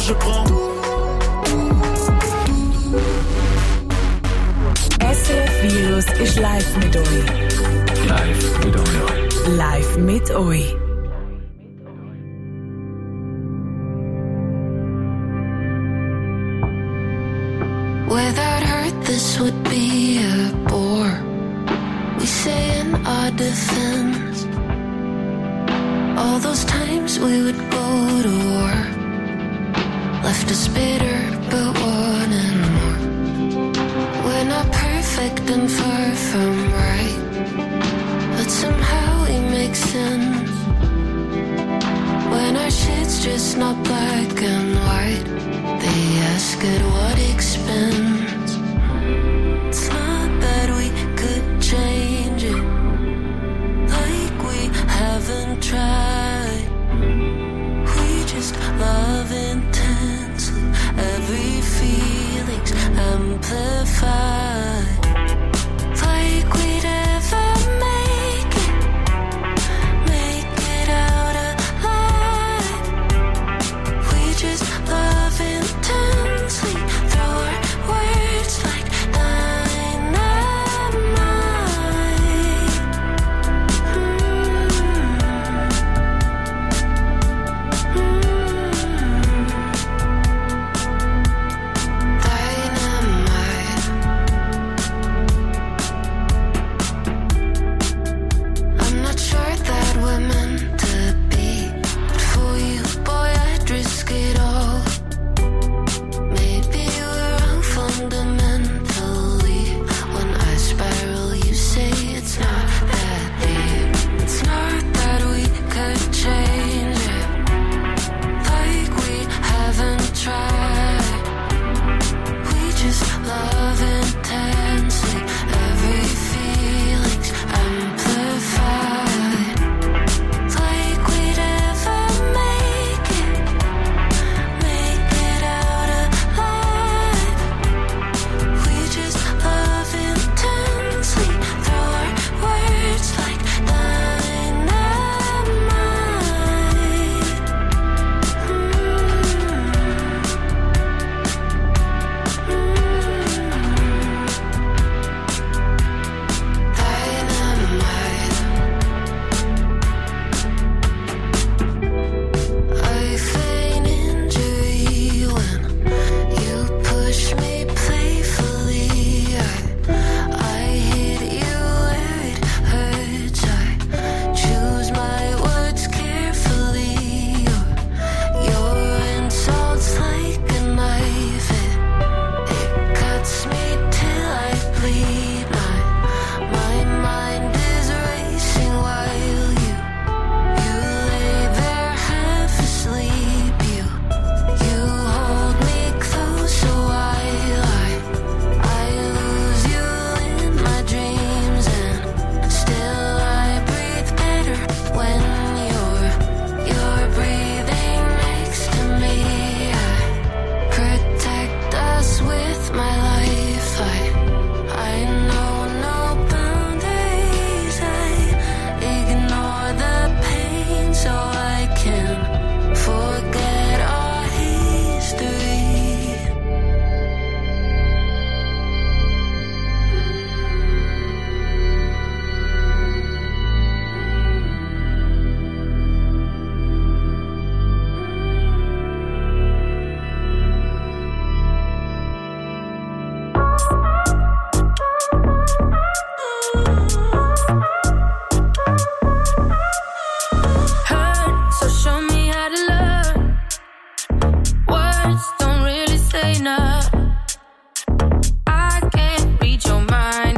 je prends SRF Virus ist live mit euch. Live mit euch. Live mit euch. Without hurt, this would be a bore. We say in our defense, all those times we would go to war left us bitter but wanting more. We're not perfect and far from right, but somehow we make sense when our shit's just not black and white. They ask at what expense. It's not that we could change it, like we haven't tried. We just love intensely, every feeling's amplified. Like we'd ever make it out alive. We just love intensely, throw our words like dynamite. I'm not sure that we're meant to be, but for you, boy, I'd risk it all. Maybe we're wrong fundamentally. When I spiral, you say it's not that deep. It's not that we could change it, like we haven't tried. We just love intensely, every feeling's amplified. Like we'd ever make it out alive. We just love intensely, throw our words like dynamite. I feign injury when you push me playfully. I hit you where it hurts. I choose my words carefully. Your insults like a knife. It cuts me till I bleed. My mind is racing while you lay there half asleep. You hold me close a while. I lose you in my dreams, and still I breathe better when you're breathing next to me. I protect us with my life. I know no boundaries. I ignore the pain so I can forget our history. Hurt, so show me how to love. Words don't really say enough. I can't read your mind,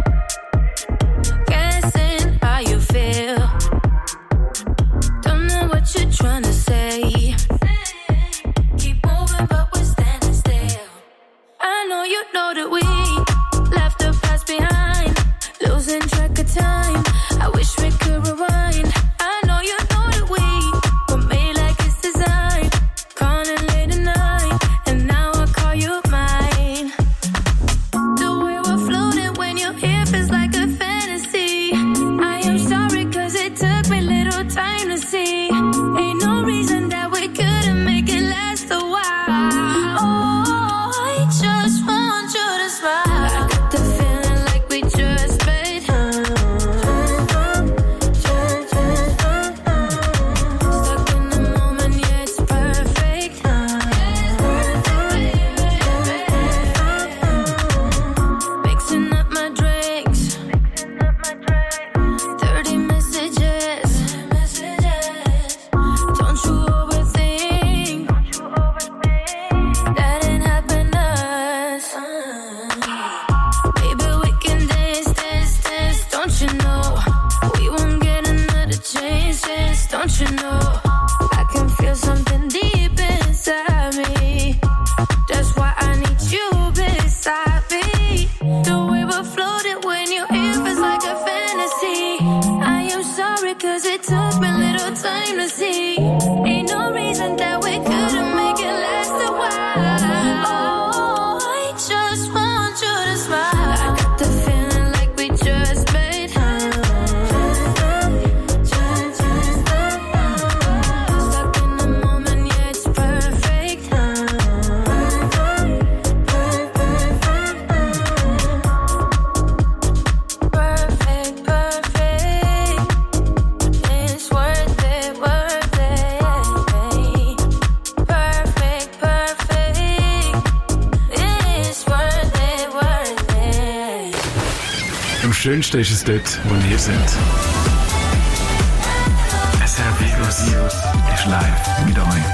guessing how you feel. Don't know what you're trying to say. Keep moving, but we're standing still. I know you know that we left the past behind, losing track of time. I wish we could rewind. I know you know that we were made like it's designed. Calling late at night, and now I call you mine. The way we're floating when you're here feels like a fantasy. I am sorry 'cause it took me little time to see. Ain't no reason Das Schönste ist es dort, wo wir sind. SRF Virus ist live mit euch.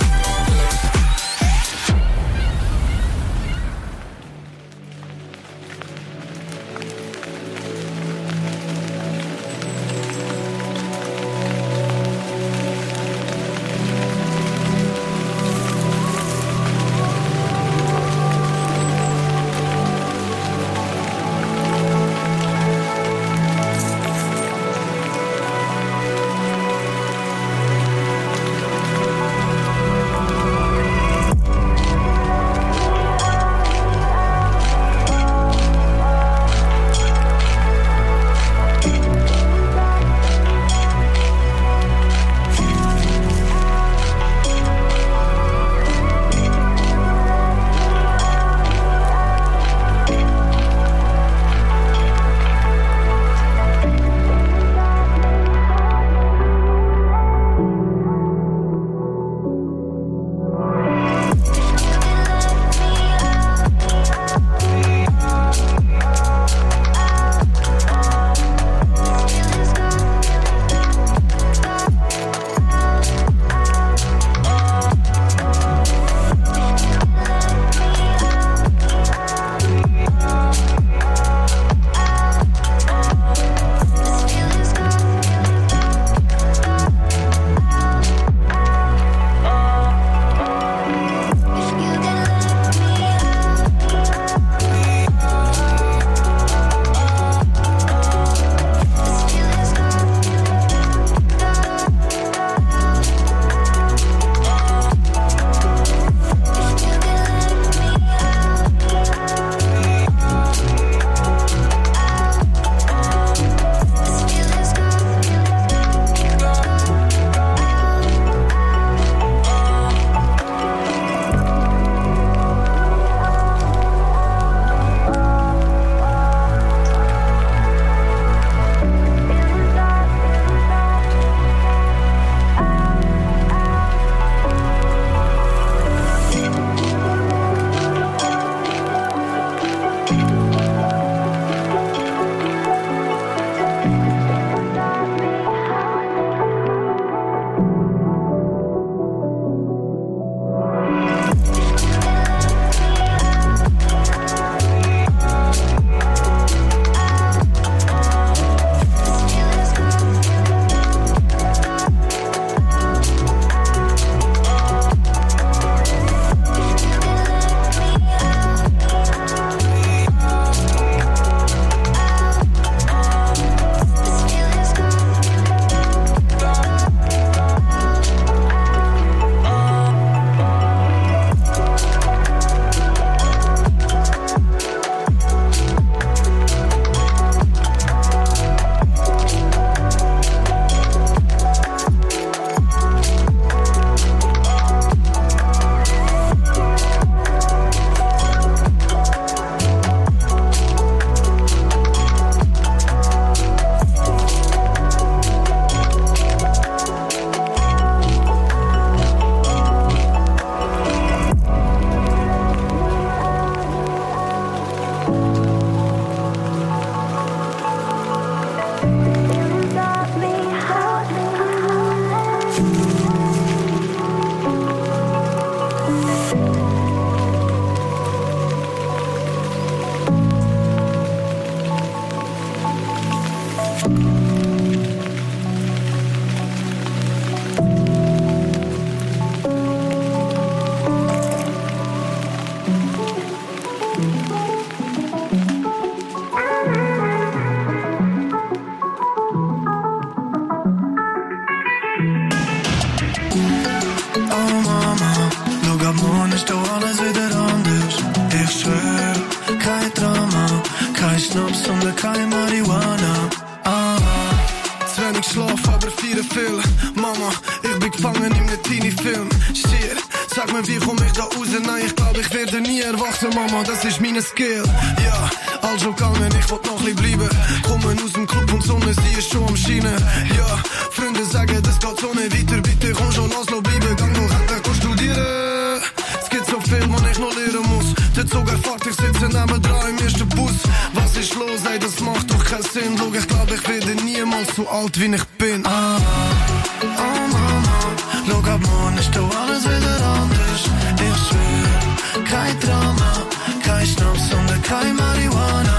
ist doch alles wieder anders. Ich schwör, kein Drama, kein Schnaps und kein Marihuana. Zu wenig Schlaf, aber feiern viel. Mama, ich bin gefangen in einem Teenie-Film. Shit, sag mir, wie komm ich da raus? Nein, ich glaub, ich werde nie erwachsen, Mama, das ist meine Skill. Ja, also gegangen, ich wollt noch ein bleiben. Kommen aus dem Club und Sonne, sie ist schon am Scheinen. Ja, Freunde sagen, das geht so nicht weiter. Bitte komm schon, lass noch bleiben. Gang noch endlich studieren. Es gibt so viel, was ich noch lernen muss. Der Zug erfahrt, ich sitze nebendran im ersten Bus. Was ist los, ey, das macht doch keinen Sinn. Schau, ich glaub, ich werde niemals so alt, wie ich bin. Oh Mama, schau, ab morgen ist doch alles wieder anders. Ich schwör, kein Drama, kein Schnaps und kein Marihuana.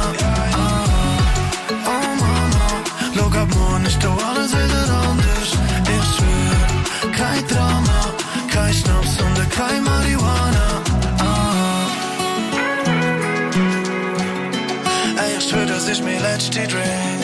Oh Mama, schau, ab morgen ist doch alles wieder anders. Ich schwör, kein Drama, kein Schnaps und kein Marihuana. Ey, ich schwör, das ist mein letzter Drink.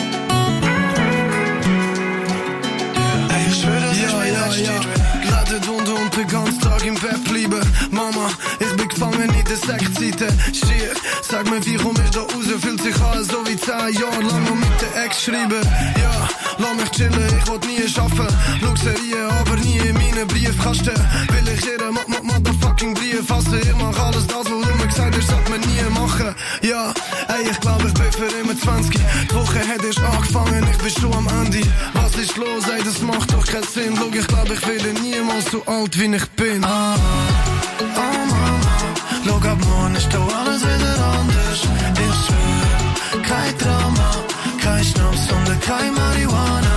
Ey, ich schwör, das ist mein letzter Drink. Ladet und den ganzen Tag im Bett bleiben. Mama, ich bin gefangen in der Sektseite. Shit, sag mir, wie komm ich da raus? Fühlt sich an, so wie 10 Jahre lang noch mit der Ex schreiben. Ja, lass mich chillen, ich wollt nie schaffen. Schau Serien, aber nie in meinen Briefkasten. Will ich jeden motherfucking Brief fassen. Ich mach alles das, was du mir gesagt hast, sollte man nie machen. Ja, ey, ich glaub, ich bin für immer 20. Die Woche hat erst angefangen, ich bin schon am Ende. Was ist los, ey, das macht doch keinen Sinn. Schau, ich glaub, ich werde niemals so alt, wie ich bin. Oh Mama, schau, ab morgen ist doch alles wieder anders. Ich schwör, kein Drama, kein Schnaps und kein Marihuana.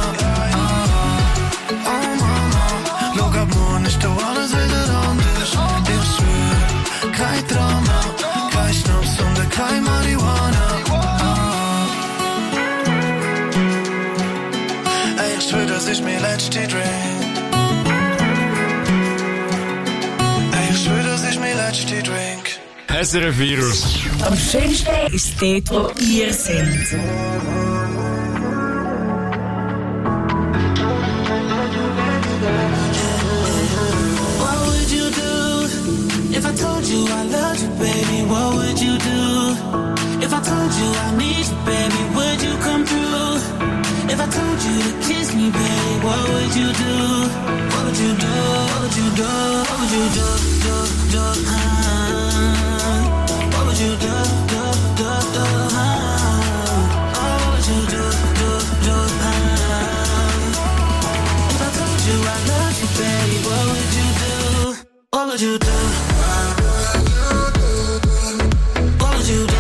Oh Mama, schau, ab morgen ist doch alles wieder anders. Ich schwör, kein Drama, kein Schnaps und kein Marihuana. Ey, ich schwör, das ist mein letzter Drink. Ich schwör, das ist mein letzter Drink. SRF Virus. Am schönsten ist dort, wo ihr seid. What would you do if I told you I loved you, baby? What would you do if I told you I need you, baby? Would you come through? If I told you to kiss me, baby, what would you do? What would you do? What would you do? What would you do? What would you do? What would you do? If I told you I love you, baby, what would you do? What would you do? What would you do?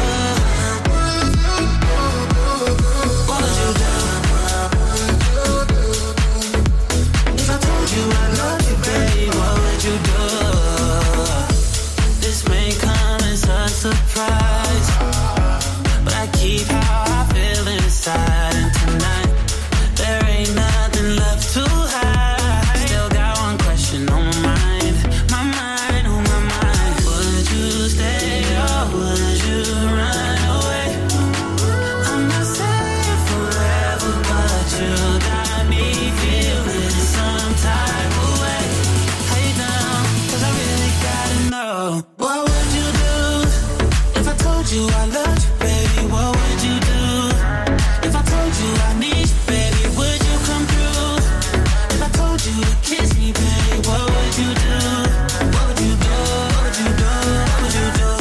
Surprise, but I keep how I feel inside. And tonight, there ain't nothing left to hide. Still got one question on my mind, oh my mind. Would you stay or would you run away? I'm not saying forever, but you got me feeling some type of way. Hey down, 'cause I really gotta know. What would you do? You, I love you, baby, what would you do? If I told you I need you, baby, would you come through? If I told you to kiss me, baby, what would you do? What would you do? What would you do? What would you do?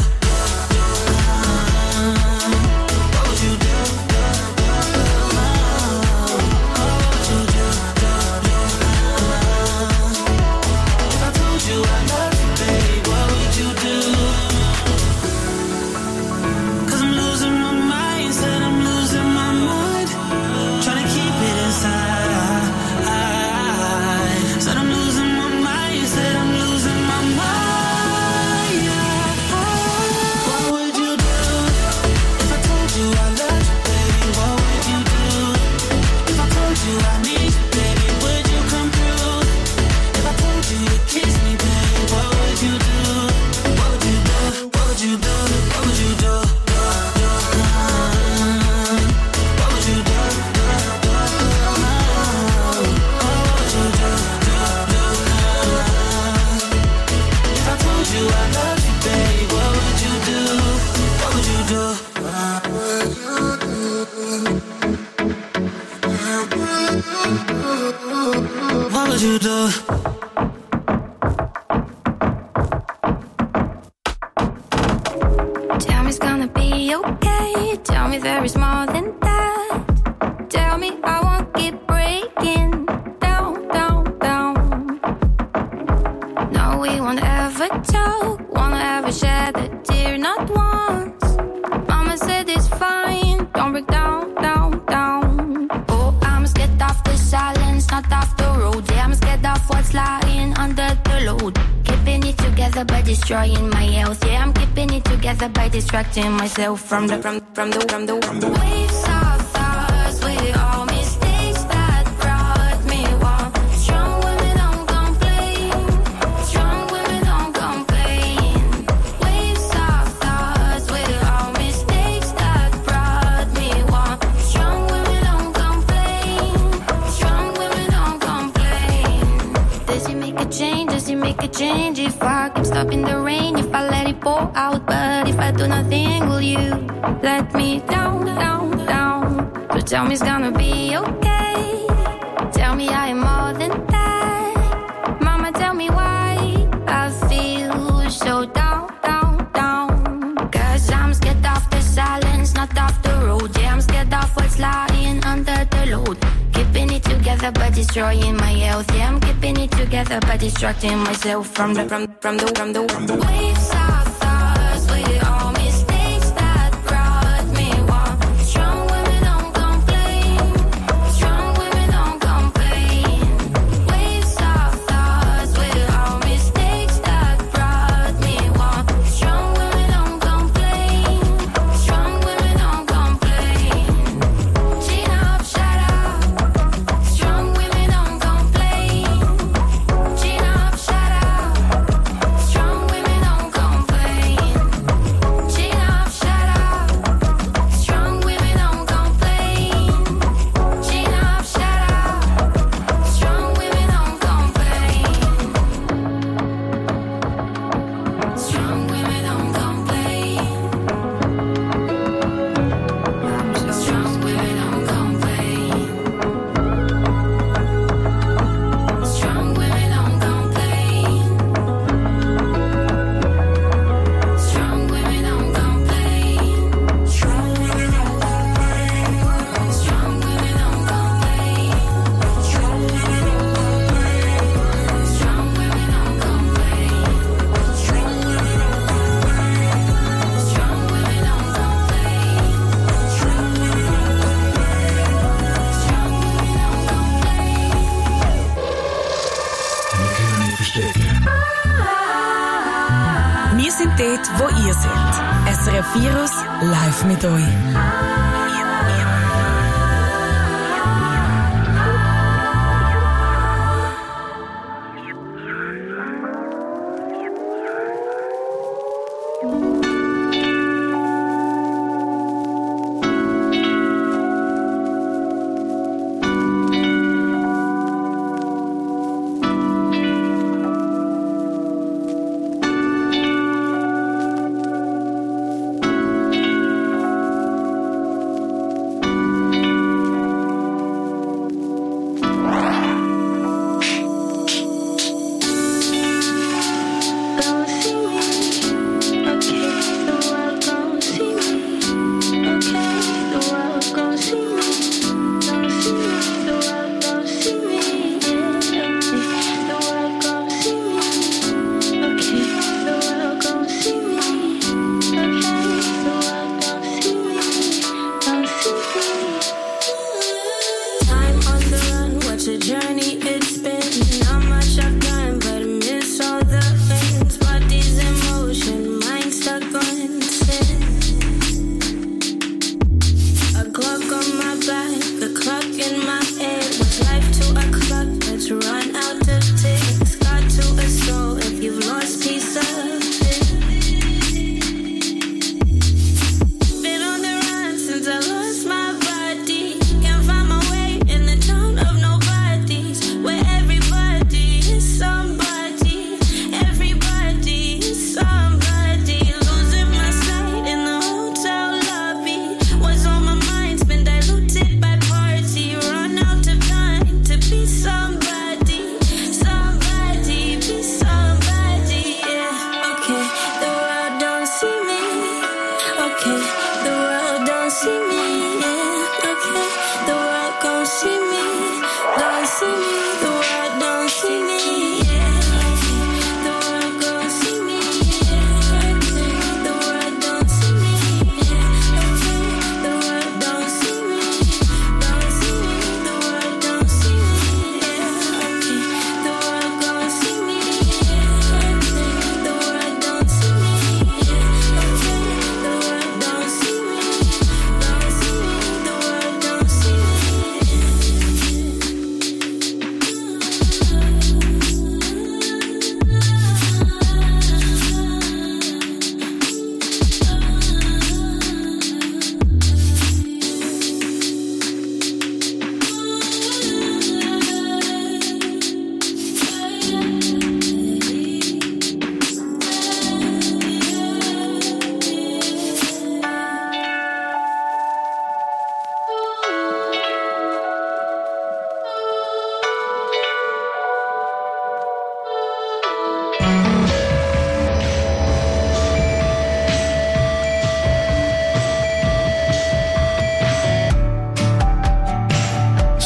What would you do? What would you do? If I told you I love you, baby, what would you do? Said I'm losing my mind, said I'm tell me there is more than that. Tell me I won't keep breaking down, down, down. No, we won't ever talk, won't ever shed a tear, not once. Mama said it's fine, don't break down, down, down. Oh, I'm scared of the silence, not of the road. Yeah, I'm scared of what's lying under the load. Keeping it together by destroying my health. Yeah, I'm keeping it together by distracting myself from the waves of thoughts with all mistakes that brought me one. Strong women don't complain. Strong women don't complain. Waves of thoughts with all mistakes that brought me one. Strong women don't complain. Strong women don't complain. Does he make a change? Does he make a change? If I keep stopping the rain, if I let it pour out, but if I do nothing, will you let me down, down, down? So tell me it's gonna be okay. Tell me I am more than that. Mama, tell me why I feel so down, down, down. Cause I'm scared of the silence, not of the road. Yeah, I'm scared of what's lying under the load. Keeping it together by destroying my health. Yeah, I'm keeping it together by distracting myself from the waves of thoughts with all mistakes that brought me one. Strong women don't complain. Strong women don't complain. Waves of thoughts with all mistakes that brought me one. Strong women don't complain. Strong women don't complain. Chin up, shut up. Strong women don't complain. Chin up, shut up. Strong women don't complain. Chin up, shut up. Strong women don't complain. Chin up, shut up. Strong women don't complain. Strong women don't complain. Strong women don't complain. Strong women don't complain. Strong women don't complain. Strong women don't complain. Strong women don't complain. Strong women don't complain. Strong women don't complain. Strong women don't complain. Strong women don't complain. Strong women don't Wir können nicht verstecken. Wir sind dort, wo ihr seid. SRF Virus live mit euch.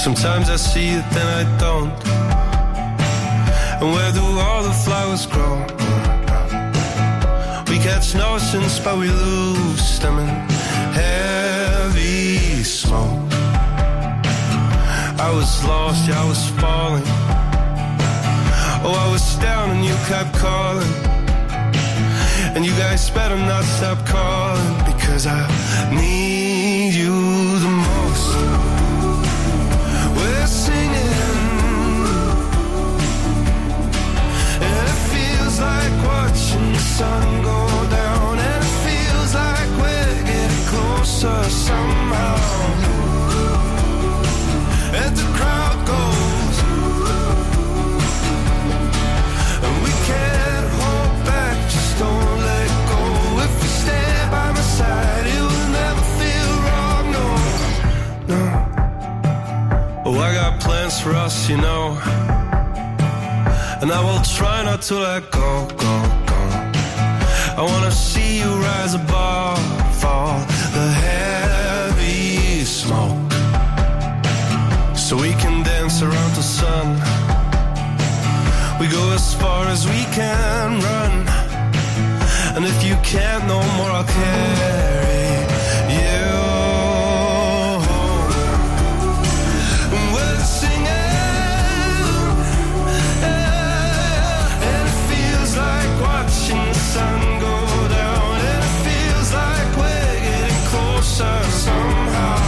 Sometimes I see it, then I don't. And where do all the flowers grow? We catch notions, but we lose them in heavy smoke. I was lost, yeah, I was falling. Oh, I was down and you kept calling. And you guys better not stop calling, because I need you the most. We're singing, and it feels like watching the sun go down, and it feels like we're getting closer somehow. And the crowd goes, and we can't hold back, just don't let go. If you stand by my side, it will never feel wrong, no, no. Oh, I got plans for us, you know, and I will try not to let go, go, go. I wanna see you rise above all the heavy smoke, so we can dance around the sun. We go as far as we can run, and if you can't no more, I'll carry you home. We're singing, and it feels like watching the sun go down, and it feels like we're getting closer somehow.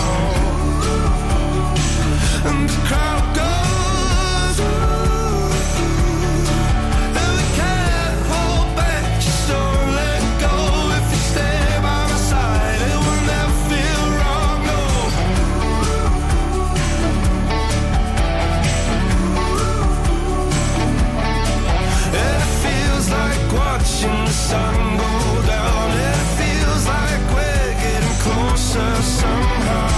And the crowd goes, and we can't hold back, just don't let go. If you stay by my side, it will never feel wrong, no. And it feels like watching the sun go down, and it feels like we're getting closer somehow.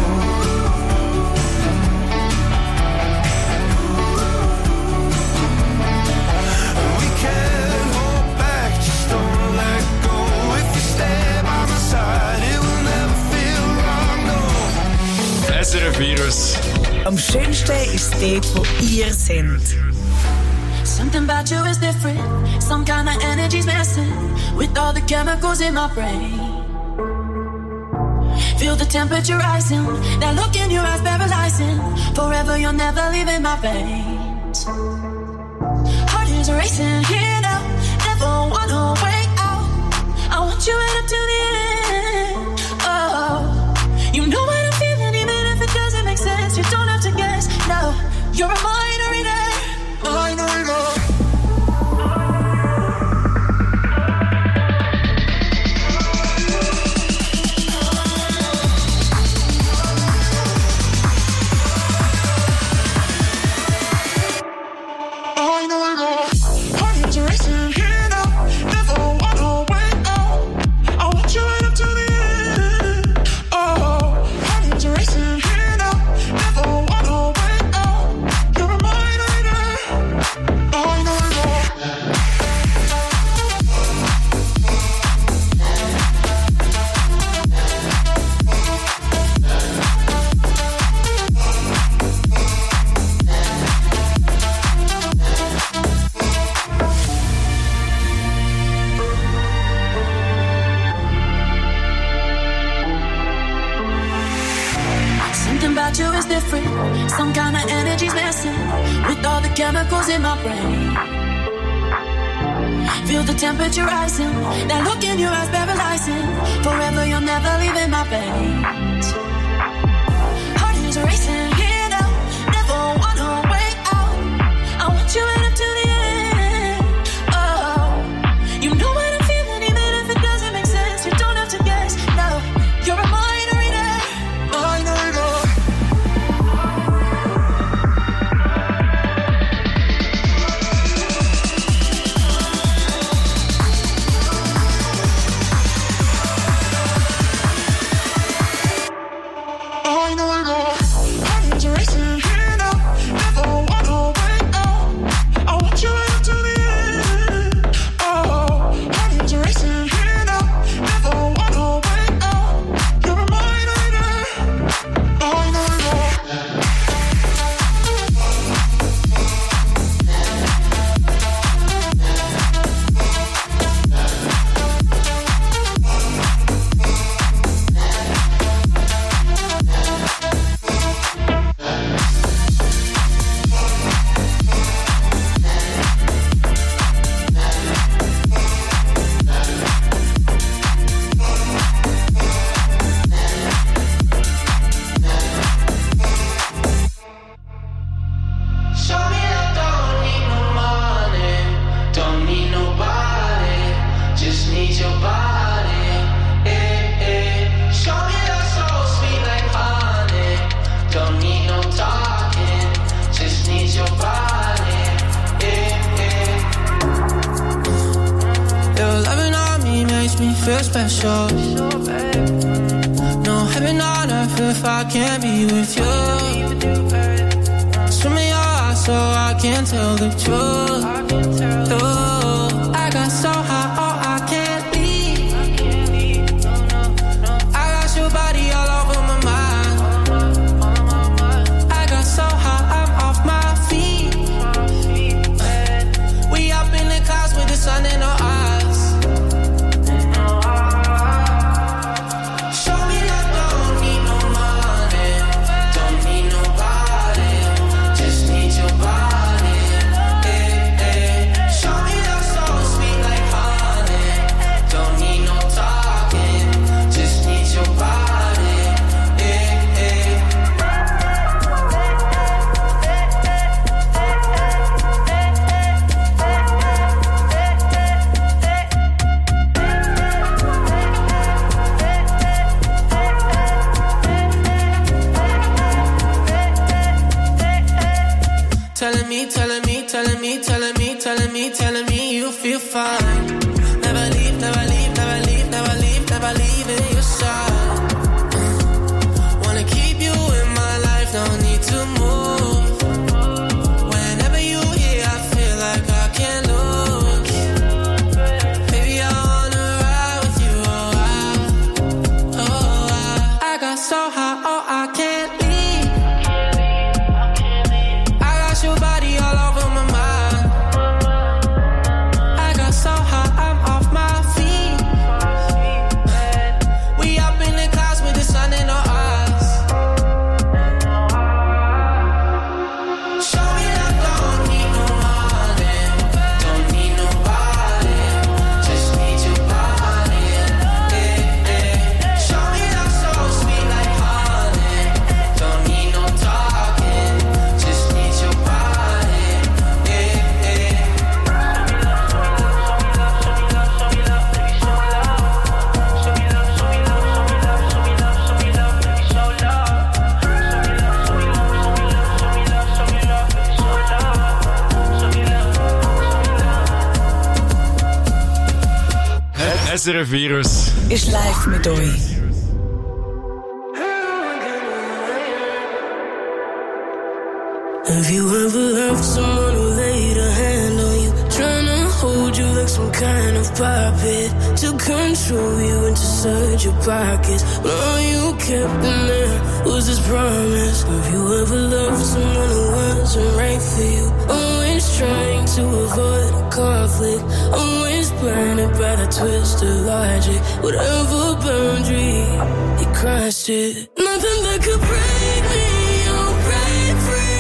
Can't hold back, just don't let go. If you stay by my side, it will never feel wrong, no. SRF Virus. Am schönsten ist dort, wo ihr seid. Something about you is different. Some kind of energy's missing with all the chemicals in my brain. Feel the temperature rising, that look in your eyes paralyzing. Forever you're never leaving my veins. Heart is racing here now, never wanna wait out. I want you right up to the end. Oh, you know what I'm feeling, even if it doesn't make sense. You don't have to guess. No, you're a mind reader. Mind reader. Some kind of energy's messing with all the chemicals in my brain. Feel the temperature rising, that look in your eyes paralyzing. Forever you're never leaving my veins. Heart is racing here now, never wanna wait out. I want you right up to the end. Oh, you know what I'm feeling, even if it doesn't make sense. You don't have to guess. No, you're a mind reader. Mind reader. makes me feel special. No heaven on earth if I can't be with you. Swim in your eyes so I can tell the truth. Oh, I got so high, oh, I can't leave. I got your body all over my mind. I got so high, I'm off my feet. We up in the clouds with the sun in our eyes. Telling me you feel fine. Never leave, never leave, never leave, never leave, never leaving your side. Wanna keep you in my life, don't need to move. Whenever you here, I feel like I can't lose. Baby, I wanna ride with you, I got so high, oh, I can't leave. I got your body all over my mind. So high, I'm off my feet. We up in the clouds with the sun in our eyes. Show me that don't need no money, don't need nobody, just need your body. Show me that so sweet like honey, don't need no talking, just need your body. SRF Virus ist live mit euch. Have you ever loved someone who laid a hand on you, trying to hold you like some kind of puppet, to control you and to search your pockets, but all you kept in there was this promise? Have you ever loved someone who wasn't right for you, always trying to avoid a conflict, always blinded by the twisted logic, whatever boundary you crossed it, nothing that could break me or break free.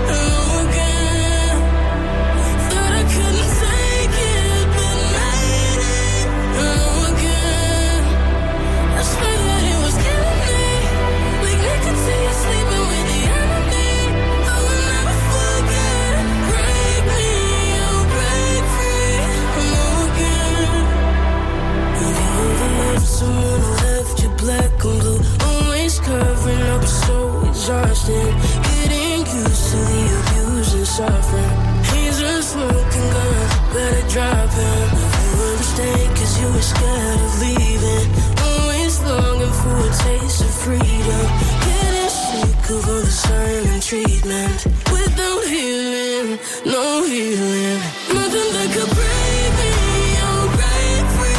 Someone who left you black and blue, always covering up, so exhausting, getting used to the abuse and suffering. He's a smoking gun, better drop him. You were staying cause you were scared of leaving, always longing for a taste of freedom, getting sick of all the silent treatment, without healing, no healing, nothing that could break me or break free.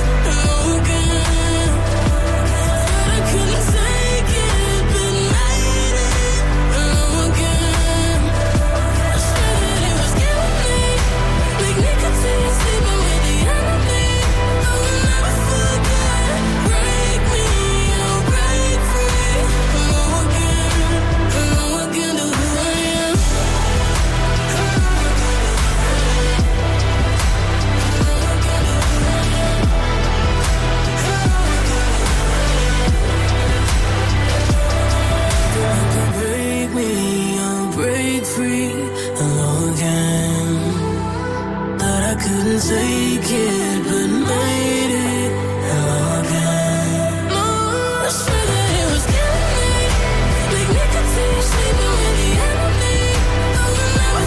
Take it, but made it again. No, I swear that it was killing me, like nicotine sleeping with the enemy. I will never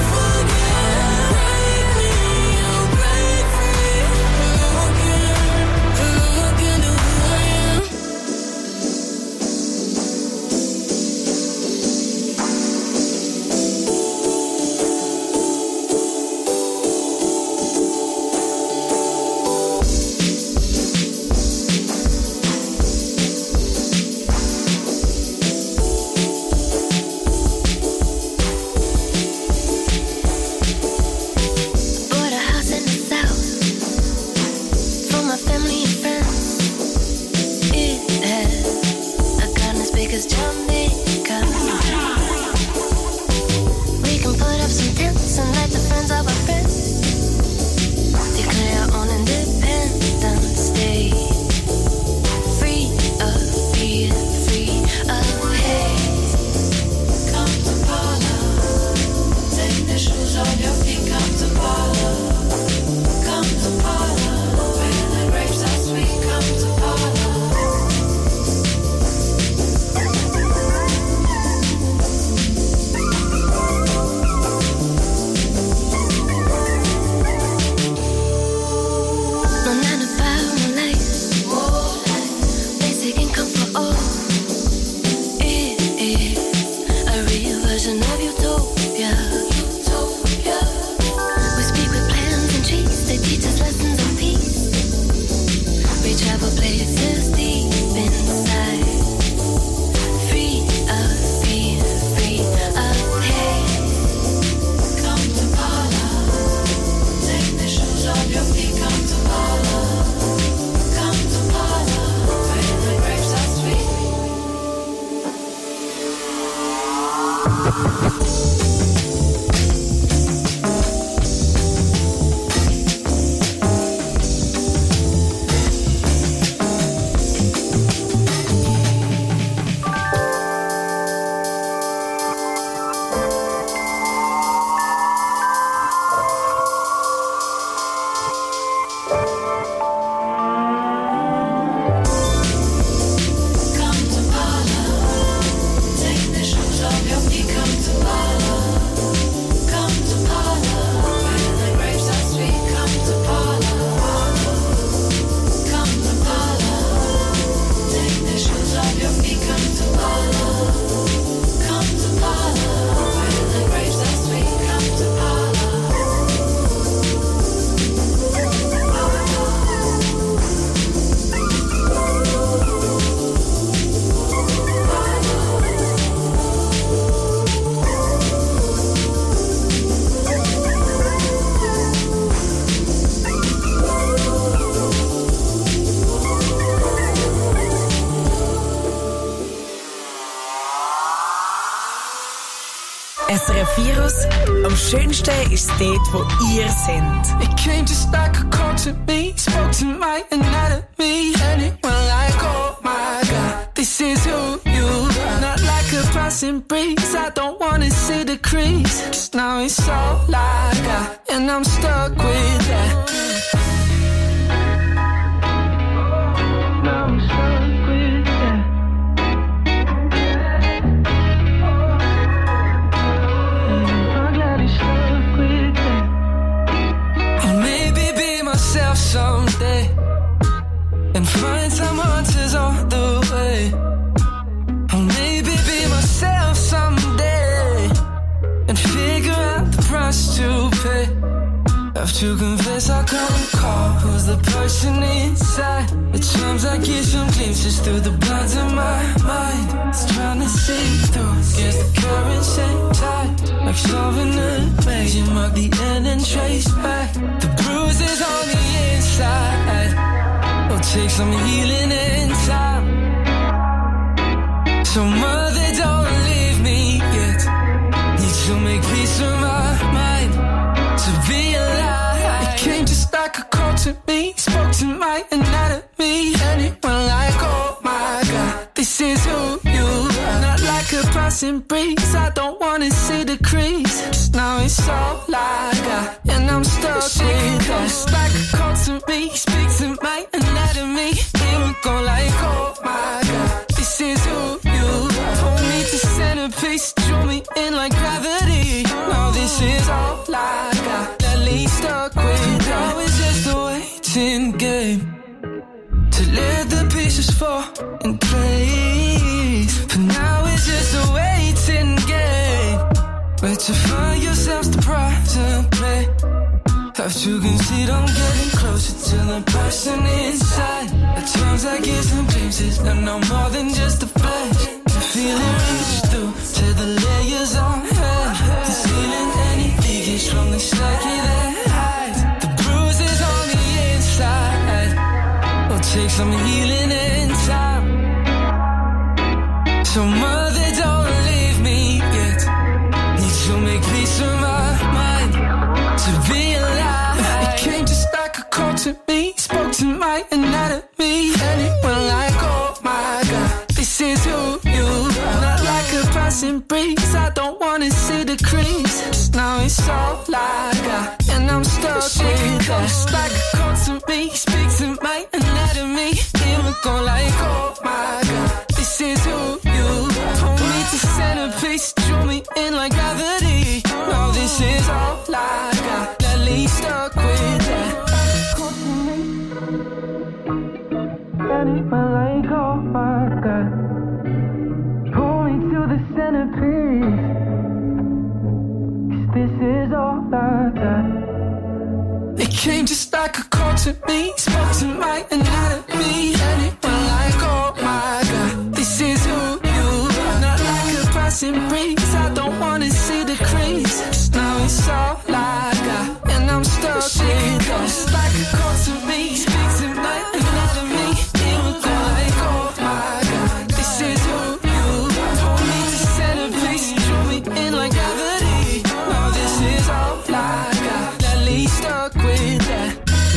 forget. Break me or break free. Hello again, hello they teach us lessons of peace. We travel places deep inside. Free us, free us, hey. Come to Pala. Take the shoes off your feet, come to Pala. Come to Pala, where the grapes are sweet. Come to Pala. Take the shoes off your feet, come to Pala. Come to Pala, where the grapes are sweet. Come to Pala. Come to Pala. Take the shoes off your feet, come to Pala. Come to Pala, where the grapes are sweet. Come to Pala. SRF Virus, am schönsten ist es dort, wo ihr seid. It came just like a call to me, spoke to my anatomy, and it went like, oh my God, this is who you are. Not like a passing breeze, I don't wanna see the crease. Just now it's all I got, and I'm stuck with that. Now I'm stuck with that. I'm glad you're stuck with that. I'll maybe be myself someday and find some answers on the way. I'll maybe be myself someday and figure out the price to pay. Have to confess I can't call who's the person inside. At times I get some glimpses through the blinds of my mind. It's trying to see through, guess the current's ain't tight. Like solving a maze, you mark the end and trace back the bruises on the inside. It'll take some healing in time. So mother, don't leave me yet. Need to make peace with my mind to be alive. It came just like a call to me, spoke to my anatomy, and it went like, oh my God, this is who you are. Not like a passing breeze, I don't wanna see the crease. Just now it's all I got, and I'm stuck with that. Just like a call to me, speak to my anatomy, it would go like, oh my God, this is who you are. Hold me to centerpiece, draw me in like gravity. Now this is all I got, at least stuck with that. Now it's just a waiting game to let the pieces fall in place. For now it's just a waiting game, where to find yourselves the prize and play. Have to concede I'm getting closer to the person inside. At times I get some glimpses, and I'm more than just a flash. The feeling reaches through to the layers on head, concealing any leakage from the psyche that hides the bruises on the inside. Will take some healing in time. So mother, don't leave me yet. Need to make peace with my mind to be alive. It came just like a call to me, spoke to my anatomy, and it went like, oh my God, this is who you are. Not like a passing breeze, I don't wanna see the crease. Just now it's all I got, and I'm stuck with that. Just like a call to me, speak to my anatomy, it would go like, oh my God, this is who you are. Hold me to centerpiece, draw me in like gravity. Now this is all I got, at least stuck with that. And it went like, oh my God, pull me to the centerpiece, 'cause this is all I got. It came just like a call to me, spoke to my anatomy, and it went like, oh my God, this is who you are. Not like a passing breeze, I don't wanna see the crease, just now it's all I got, and I'm stuck with just like a call to me, speak to my anatomy, it went like, oh my God, this is who you are. Hold me to centerpiece, draw me in like gravity, now this is all I got, at least stuck with that.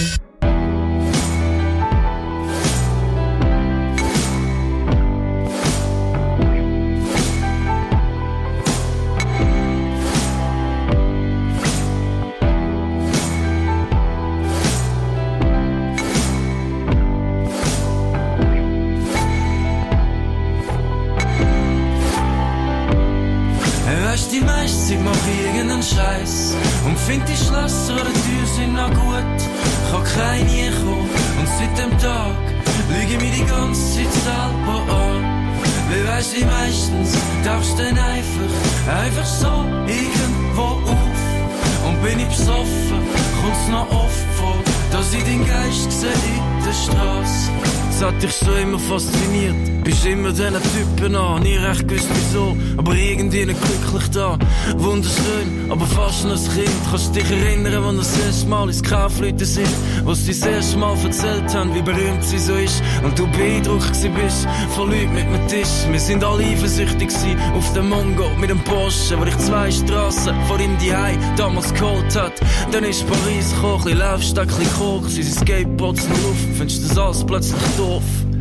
Die meiste Zeit mach ich irgendeinen Scheiß und find die Schlösser oder Tür sind noch gut. Ich kann keine kommen und seit dem Tag lüge ich mich die ganze Zeit selber an. Weil weisst du, meistens tauchst du dann einfach so irgendwo auf. Und bin ich besoffen, kommt's noch oft vor, dass ich den Geist sehe in der Straße. Das hat dich schon immer fasziniert, bist immer diesen Typen an, nie recht gewusst wieso, aber irgendwie nicht glücklich da. Wunderschön, aber fast noch ein Kind. Kannst dich erinnern, wann das erste Mal ins Kaufleute sind, wo sie das erste Mal erzählt haben, wie berühmt sie so ist, und du beeindruckt bist von Leuten mit dem Tisch. Wir sind alle eifersüchtig auf den Mongo mit dem Porsche, wo ich 2 Strassen vor ihm die Hei damals geholt hat. Dann ist Paris gekommen, ein bisschen Laufsteg, ein bisschen Koks, unsere Skateboards in der Luft, findest du das alles plötzlich doof.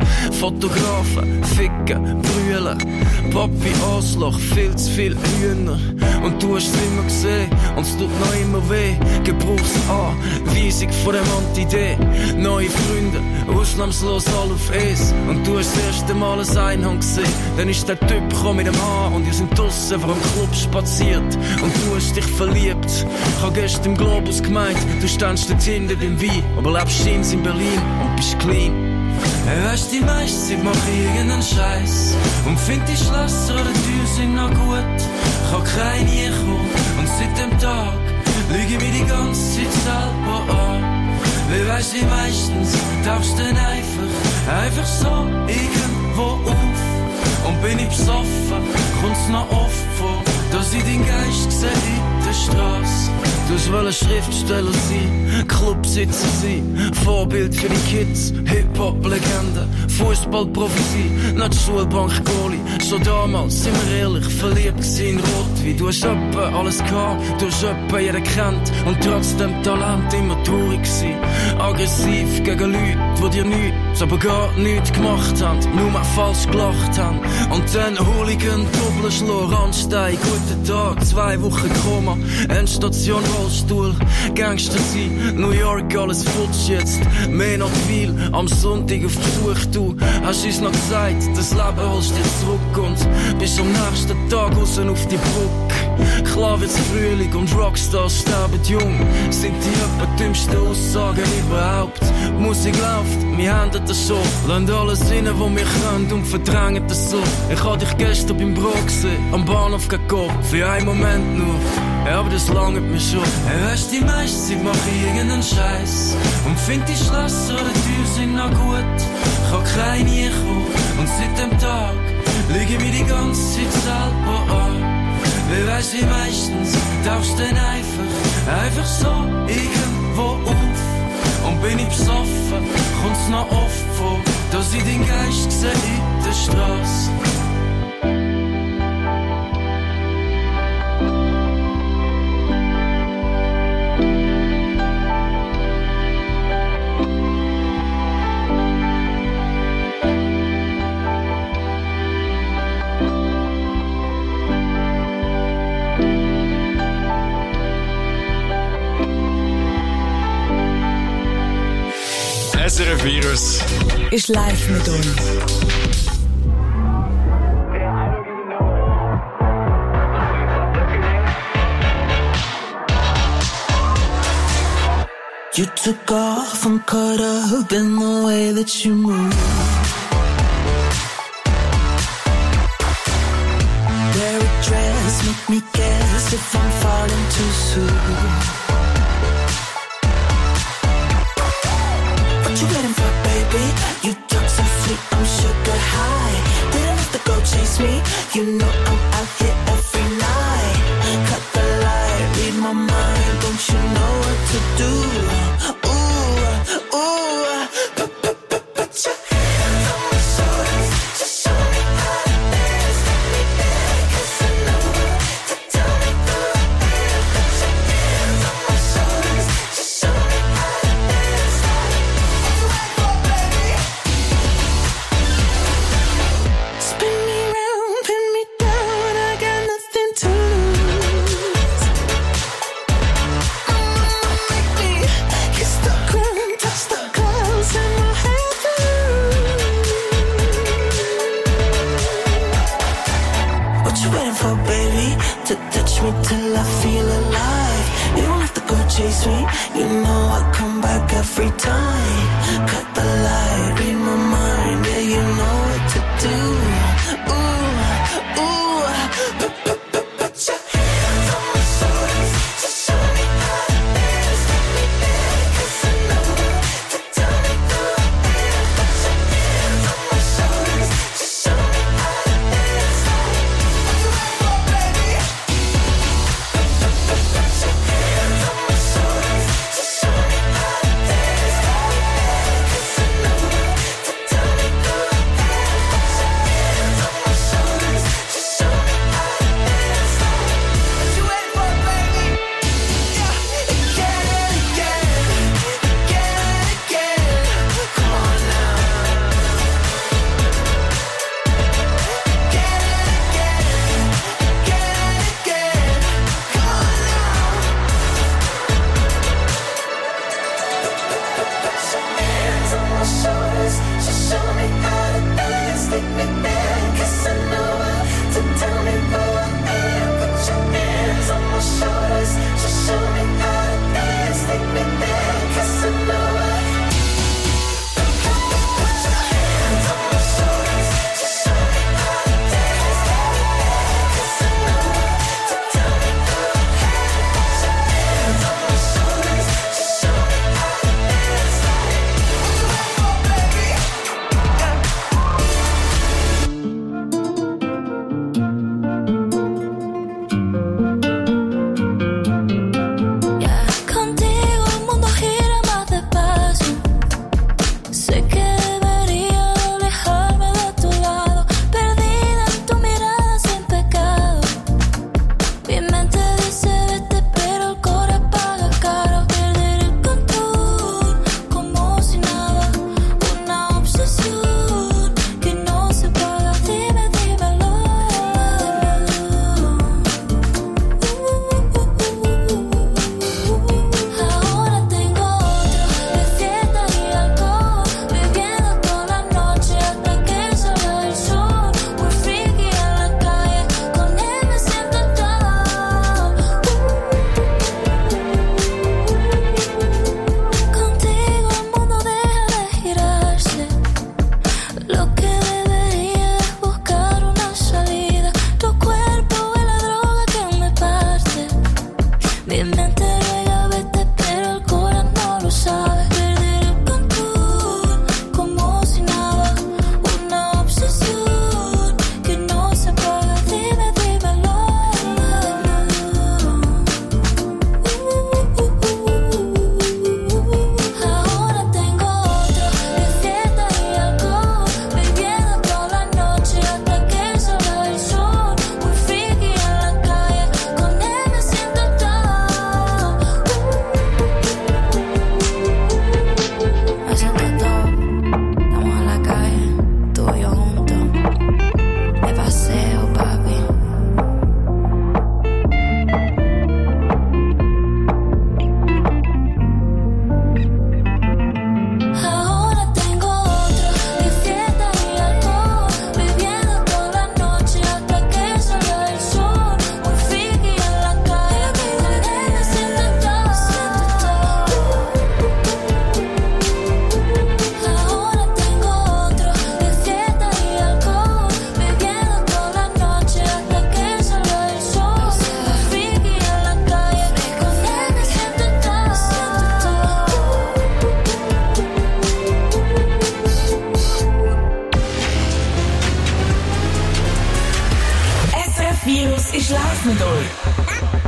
Fotografen, ficken, brüllen, Papi Arschloch, viel zu viel Hühner. Und du hast es immer gesehen, und es tut noch immer weh. Gebrauchsanweisung von dem Anti-D. Neue Freunde, ausnahmslos alle auf Es. Und du hast das erste Mal ein Einhorn gesehen. Dann ist der Typ gekommen mit dem Haar, und wir sind draussen vor dem Club spaziert. Und du hast dich verliebt. Ich hab gestern im Globus gemeint, du standst dort hinten beim Wein, aber lebst in Berlin und bist clean. Weißt du, die meiste Zeit mach ich irgendeinen Scheiß und find die Schlösser oder Tür sind noch gut. Ich kann keine kommen und seit dem Tag lüge ich mich die ganze Zeit selber an. Weil weisst du, meistens tauchst du dann einfach so irgendwo auf. Und bin ich besoffen, kommt's noch oft vor, dass ich den Geist sehe in der Straße. Du wolltest Schriftsteller sein, Clubsitzer sein, Vorbild für die Kids, Hip-Hop-Legende, Fußballprofi sein, nicht Schulbank-Goalie. Schon damals, sind wir ehrlich, verliebt in Rotwein. Du hast öppe alles gehabt, du hast öppe jeden kennt und trotzdem Talent immer traurig gewesen. Aggressiv gegen Leute, die dir nichts, aber gar nichts gemacht haben, nur mal falsch gelacht haben. Und dann Hooligan, Doppelschlag, Randstein, guten Tag, 2 Wochen Koma, Endstation Rollstuhl, Gangster sein, New York, alles futsch jetzt, mehr noch viel, am Sonntag auf Besuch, du hast uns noch gesagt, das Leben holst dir zurück und bist am nächsten Tag aussen auf die Brücke. Klar wird's Frühling und Rockstars sterben jung, sind die etwa dümmsten Aussagen überhaupt. Die Musik läuft, wir haben das schon, lassen alles rein, wo wir können und verdrängen das so. Ich hab dich gestern beim Bro gesehen, am Bahnhof gekommen, für einen Moment nur. Ja, aber das langt mir schon. Weißt du, die meiste Zeit mach ich irgendeinen Scheiß und find die Schlösser oder Tür sind noch gut. Ich kann keine kommen und seit dem Tag lüge ich mich die ganze Zeit selber an. Weil weisst du, meistens tauchst du dann einfach so irgendwo auf. Und bin ich besoffen, kommt's noch oft vor, dass ich den Geist sehe in der Straße. SRF Virus ist live mit uns. You took off and caught up in the way that you move. Wear a dress, make me guess if I'm falling too soon. you waiting for, baby? You talk so sweet, I'm sugar high. Didn't have to go chase me. You know I'm out here every night. Cut the light, read my mind. Don't you know what to do? Ooh, ooh. Put your hands on my shoulders. Just show me how to dance. Take me there, 'cause I know what to tell me who I am. Put your hands on my shoulders. Just show me how to dance. What you waiting for, baby? Spin me round, pin me down. I got nothing to lose. Make me kiss the ground, touch the clouds, and my head through. What you waiting for, baby? To touch me till I feel alive. You don't have to go chase me. You know I come back every time. Cut the light, read my mind. Yeah, you know what to do. Ooh, ooh. Put your hands on my shoulders. Just show me how to dance. Take me there, 'cause I know what to tell me who I am. Put your hands on my shoulders. Just show me how to dance. What you waiting for, baby? Put your hands on my shoulders. Just show me how to dance. Take me there, 'cause I know what to tell me who I am. Put your hands on my shoulders. Just show me how to dance. What you waiting for, baby? Yeah, again and again, again and again. Come on now. Again and again, again and again. Come on now. Put your hands on my shoulders. Just show me how to dance. Take me there, 'cause I know what to tell me who I am. Put your hands on my shoulders. Just show me how to dance. Take me there, 'cause I know what. Put your hands on my shoulders. Just show me how to dance. Take me there, 'cause I know what to tell me who I am. Put your hands on my shoulders. Just show me how to dance. What you waiting for, baby?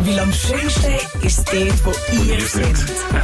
Weil am schönsten ist es dort, wo ihr seid.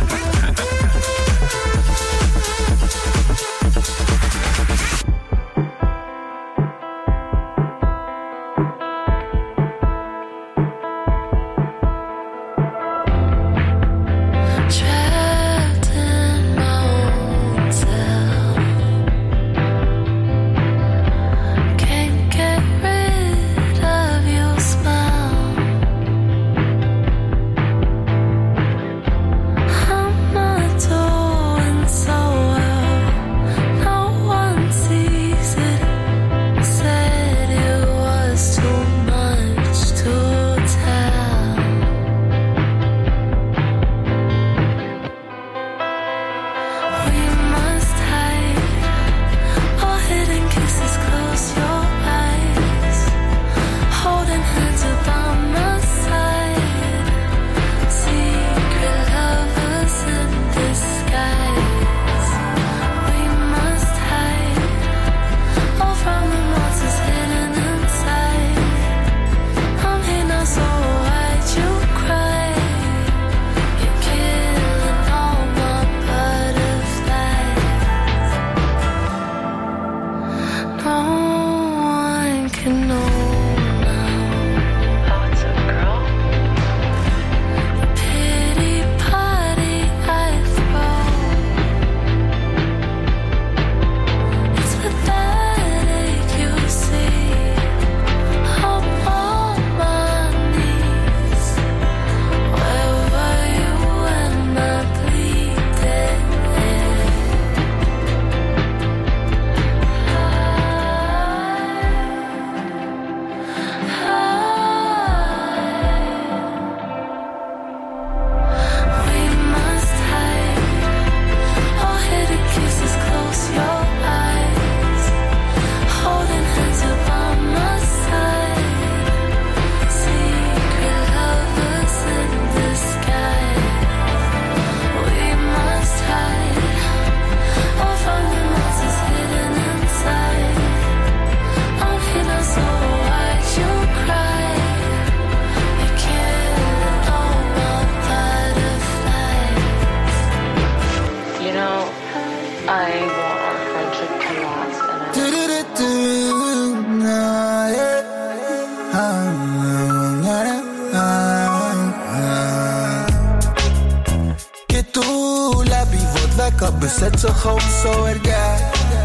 Beset zo groot, zo erg.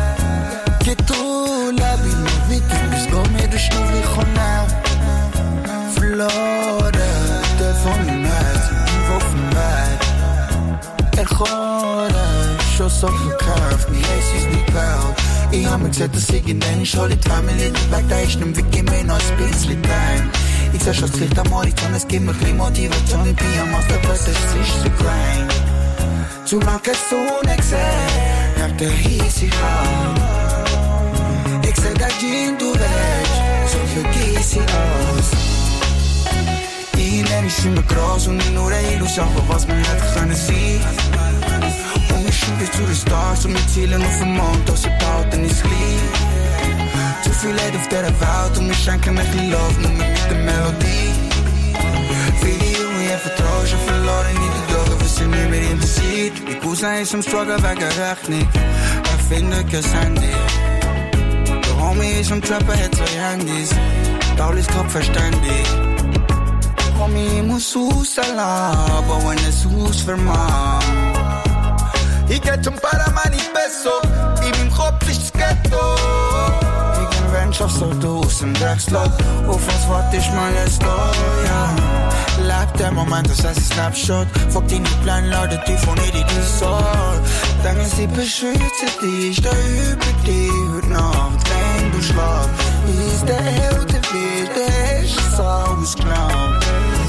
Que tú la vi, no vi que mis gomedos no vi jonar. Flora, te van mij, vou fumar. Agora, eu sou o carro, me esses de pau. E am ik zet de signen, ich hol die Family, die weg da ich nem Weg, mir noch Spitzli time. Ich seh schon das Licht am Horizont, es gibt mir viel Motivation, ich bin am Ausland, was ist sich zu grind. Zu lang kannst du nichts sehen, nach der Hisi Haut. Ich seh da Jean, du weißt, so vergiss sie aus. Ich nenn ich immer groß und nur eine Illusion, was man hätte können sehen. Und ich schiebe zu den Stars und mit Zielen auf dem Mond, aus der Bauten ist lieb. Zu viel Leid auf der Welt und wir schenken mich die Love, nur mit der Melodie. Viele Jungen, ich vertraue schon verloren in die Drogen, was sie nicht mehr interessiert. Die Cousin ist am Struggle wegen Rechnung, finde kein Handy. Der Homie ist am Trapper, hat 2 Handys, Daul ist grad verständig. Homie, ich muss rausgehen, aber wenn es Haus vermacht. Ich geh zum Paramani Peso, in meinem Kopf ist das Ghetto. Ich bin Wenschaft so aus dem Dreckslot, auf was warte ich mal jetzt da, ja. Leib der Moment, das heißt ein Snapshot. Fuck die nicht kleinen Leute, die von ihr die Sorge. Denken sie beschützt dich, da über die heute Nacht, wenn du schlafst. Ist der Erde wie der ist so ausgeklaut.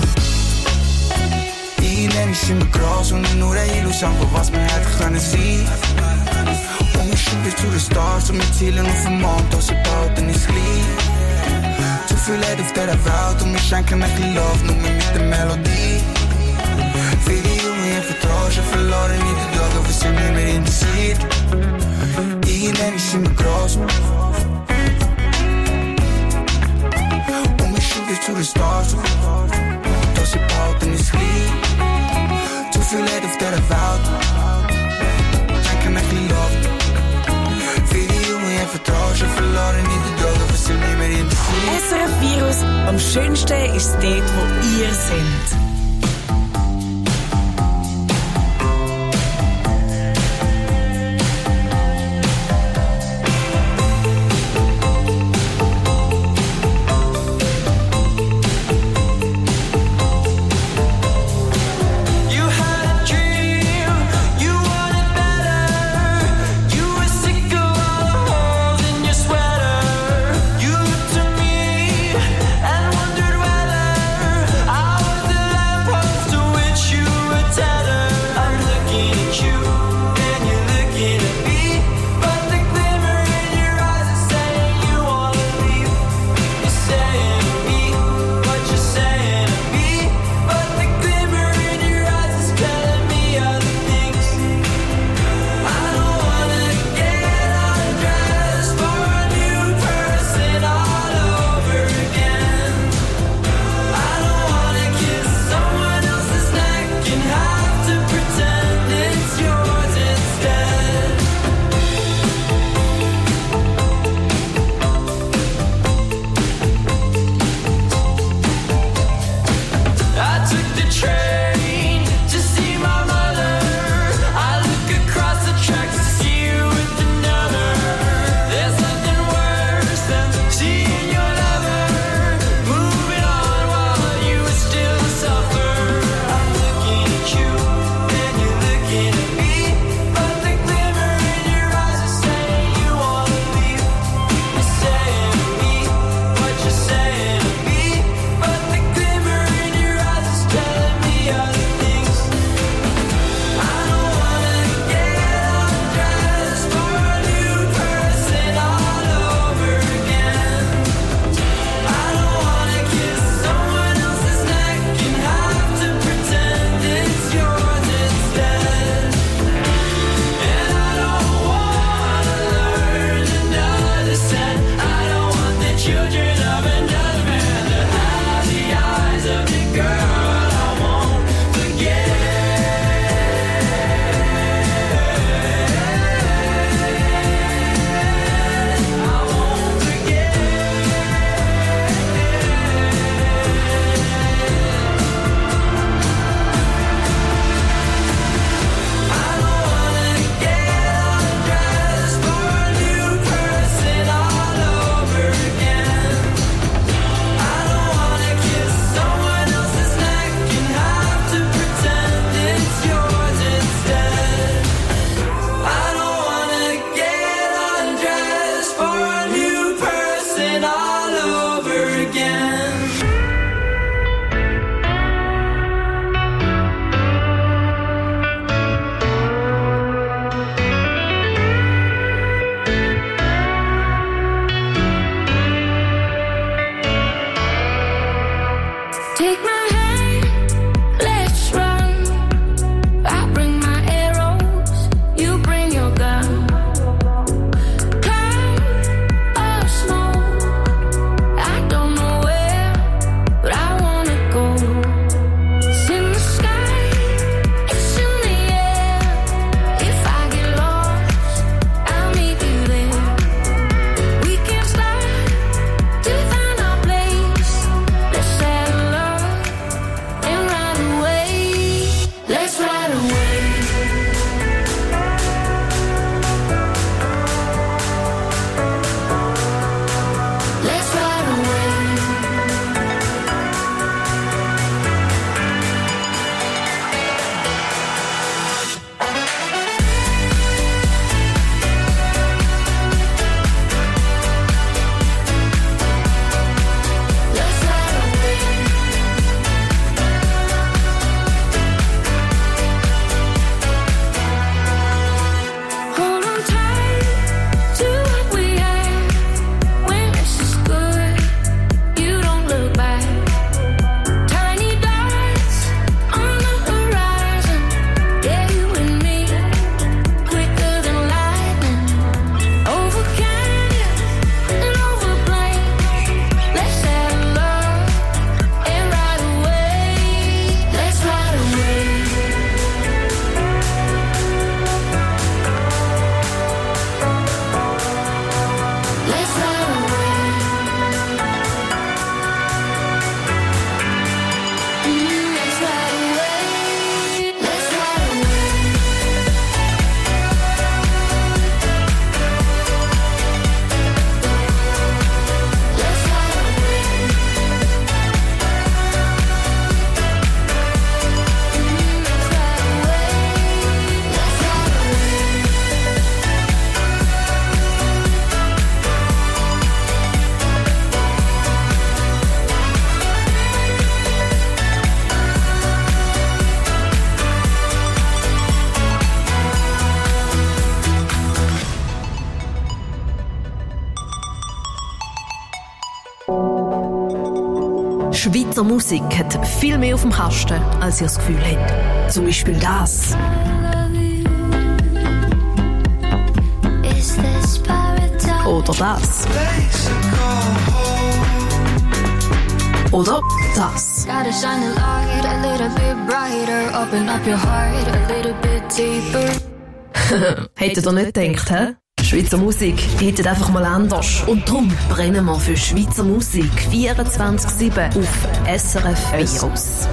Ich nenn ich immer groß und nur eine Illusion, was man hätte können sehen. Und ich schiebe zu den Stars und mit Zielen auf dem Mond, aus der Bauten ist lieb. Zu viel Leid auf der Welt und wir schenken mich die Love, nur mit der Melodie. Viele Jungen, ich vertraue schon verloren in die Drogen, was sie nicht mehr interessiert. Ich nenn ich immer groß. Und ich schiebe zu den Stars, aus der Bauten. Schönste ist dort, wo ihr seid. And wondered whether I was the Schweizer Musik hat viel mehr auf dem Kasten, als ihr das Gefühl habt. Zum Beispiel das. Oder das. Oder das. Hättet ihr nicht gedacht, hä? Schweizer Musik hättet einfach mal anders. Und darum brennen wir für Schweizer Musik 24/7 auf SRF Virus.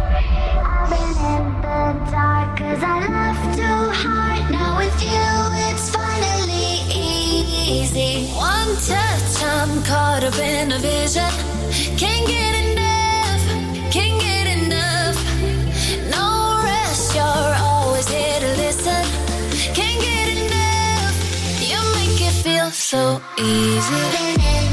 One touch, I'm caught up in a vision. Can't get enough, can't get enough. No rest, you're always here to listen. Can't get enough, you make it feel so easy.